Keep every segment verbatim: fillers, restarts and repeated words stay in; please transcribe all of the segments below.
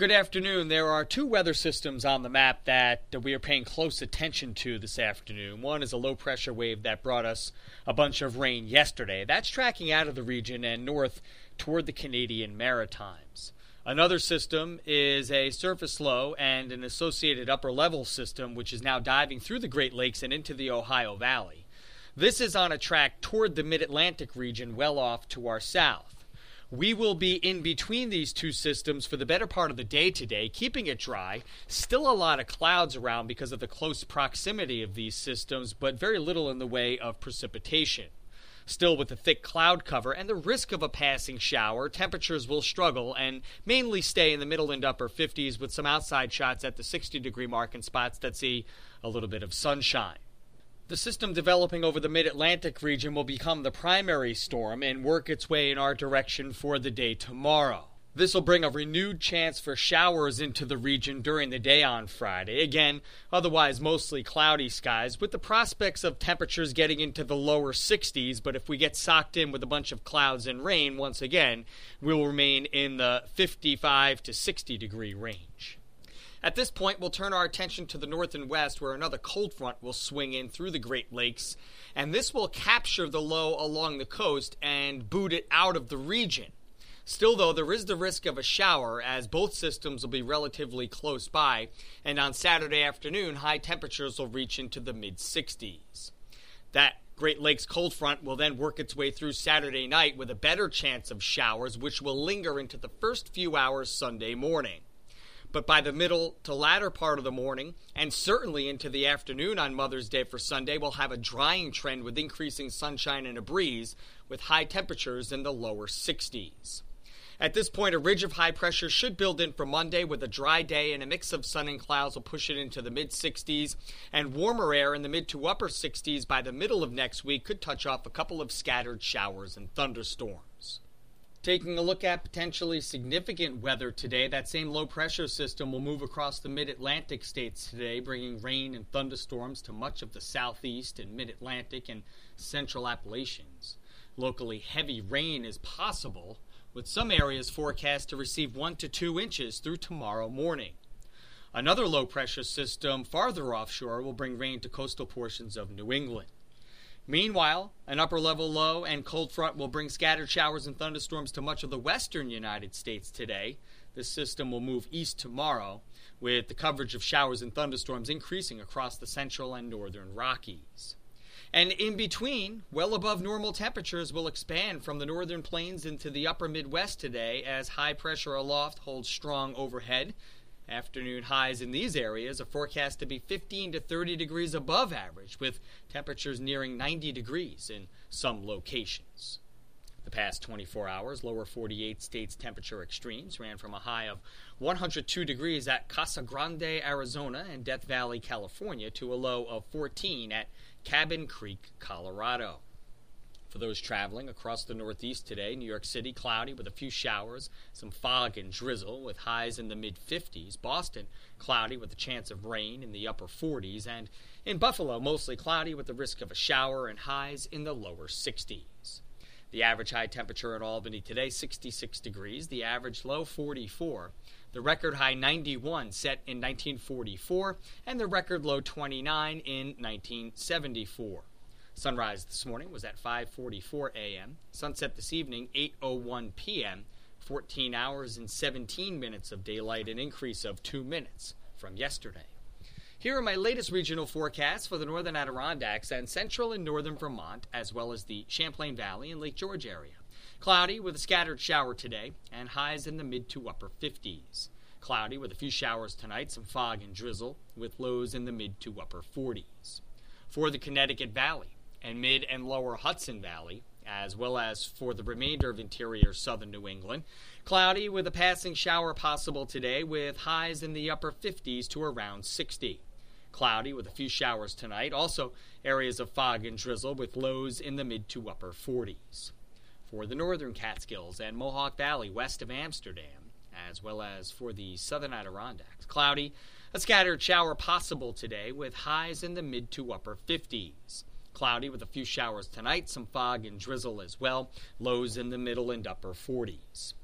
Good afternoon. There are two weather systems on the map that we are paying close attention to this afternoon. One is a low-pressure wave that brought us a bunch of rain yesterday. That's tracking out of the region and north toward the Canadian Maritimes. Another system is a surface low and an associated upper-level system, which is now diving through the Great Lakes and into the Ohio Valley. This is on a track toward the Mid-Atlantic region, well off to our south. We will be in between these two systems for the better part of the day today, keeping it dry. Still a lot of clouds around because of the close proximity of these systems, but very little in the way of precipitation. Still with a thick cloud cover and the risk of a passing shower, temperatures will struggle and mainly stay in the middle and upper fifties with some outside shots at the sixty degree mark in spots that see a little bit of sunshine. The system developing over the mid-Atlantic region will become the primary storm and work its way in our direction for the day tomorrow. This will bring a renewed chance for showers into the region during the day on Friday. Again, otherwise mostly cloudy skies with the prospects of temperatures getting into the lower sixties, but if we get socked in with a bunch of clouds and rain, once again, we'll remain in the fifty-five to sixty degree range. At this point, we'll turn our attention to the north and west, where another cold front will swing in through the Great Lakes, and this will capture the low along the coast and boot it out of the region. Still, though, there is the risk of a shower, as both systems will be relatively close by, and on Saturday afternoon, high temperatures will reach into the mid-sixties. That Great Lakes cold front will then work its way through Saturday night with a better chance of showers, which will linger into the first few hours Sunday morning. But by the middle to latter part of the morning, and certainly into the afternoon on Mother's Day for Sunday, we'll have a drying trend with increasing sunshine and a breeze, with high temperatures in the lower sixties. At this point, a ridge of high pressure should build in for Monday with a dry day, and a mix of sun and clouds will push it into the mid-sixties, and warmer air in the mid to upper sixties by the middle of next week could touch off a couple of scattered showers and thunderstorms. Taking a look at potentially significant weather today, that same low-pressure system will move across the mid-Atlantic states today, bringing rain and thunderstorms to much of the southeast and mid-Atlantic and central Appalachians. Locally heavy rain is possible, with some areas forecast to receive one to two inches through tomorrow morning. Another low-pressure system farther offshore will bring rain to coastal portions of New England. Meanwhile, an upper-level low and cold front will bring scattered showers and thunderstorms to much of the western United States today. This system will move east tomorrow, with the coverage of showers and thunderstorms increasing across the central and northern Rockies. And in between, well above normal temperatures will expand from the northern plains into the upper Midwest today as high pressure aloft holds strong overhead. Afternoon highs in these areas are forecast to be fifteen to thirty degrees above average, with temperatures nearing ninety degrees in some locations. The past twenty-four hours, lower forty-eight states temperature extremes ran from a high of one hundred two degrees at Casa Grande, Arizona, and Death Valley, California, to a low of fourteen at Cabin Creek, Colorado. For those traveling across the Northeast today, New York City cloudy with a few showers, some fog and drizzle with highs in the mid-fifties. Boston cloudy with a chance of rain in the upper forties. And in Buffalo, mostly cloudy with the risk of a shower and highs in the lower sixties. The average high temperature in Albany today, sixty-six degrees. The average low, forty-four. The record high, ninety-one, set in nineteen forty-four. And the record low, twenty-nine, in nineteen seventy-four. Sunrise this morning was at five forty-four a.m. Sunset this evening, eight oh one p.m. fourteen hours and seventeen minutes of daylight, an increase of two minutes from yesterday. Here are my latest regional forecasts for the northern Adirondacks and central and northern Vermont, as well as the Champlain Valley and Lake George area. Cloudy with a scattered shower today, and highs in the mid to upper fifties. Cloudy with a few showers tonight, some fog and drizzle, with lows in the mid to upper forties. For the Connecticut Valley and mid and lower Hudson Valley, as well as for the remainder of interior southern New England, cloudy with a passing shower possible today, with highs in the upper fifties to around sixty. Cloudy with a few showers tonight, also areas of fog and drizzle with lows in the mid to upper forties. For the northern Catskills and Mohawk Valley west of Amsterdam, as well as for the southern Adirondacks, cloudy, a scattered shower possible today with highs in the mid to upper fifties. Cloudy with a few showers tonight, some fog and drizzle as well, lows in the middle and upper forties.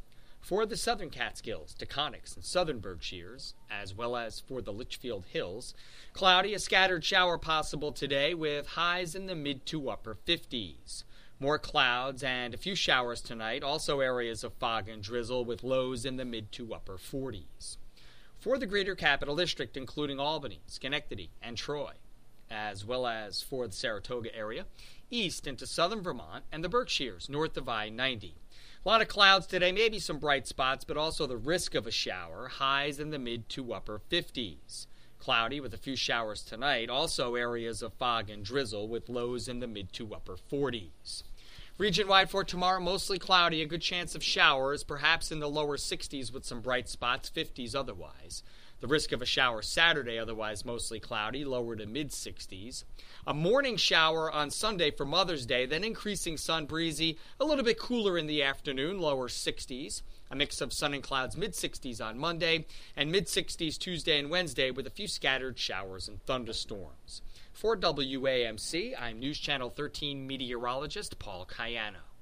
For the southern Catskills, Taconics, and southern Berkshires, as well as for the Litchfield Hills, cloudy, a scattered shower possible today with highs in the mid to upper fifties. More clouds and a few showers tonight, also areas of fog and drizzle with lows in the mid to upper forties. For the greater capital district, including Albany, Schenectady, and Troy, as well as for the Saratoga area, east into southern Vermont, and the Berkshires, north of I ninety. A lot of clouds today, maybe some bright spots, but also the risk of a shower, highs in the mid to upper fifties. Cloudy with a few showers tonight, also areas of fog and drizzle with lows in the mid to upper forties. Region-wide for tomorrow, mostly cloudy, a good chance of showers, perhaps in the lower sixties with some bright spots, fifties otherwise. The risk of a shower Saturday, otherwise mostly cloudy, lower to mid-sixties. A morning shower on Sunday for Mother's Day, then increasing sun, breezy, a little bit cooler in the afternoon, lower sixties. A mix of sun and clouds, mid-sixties on Monday, and mid-sixties Tuesday and Wednesday with a few scattered showers and thunderstorms. For W A M C, I'm News Channel thirteen meteorologist Paul Cayano.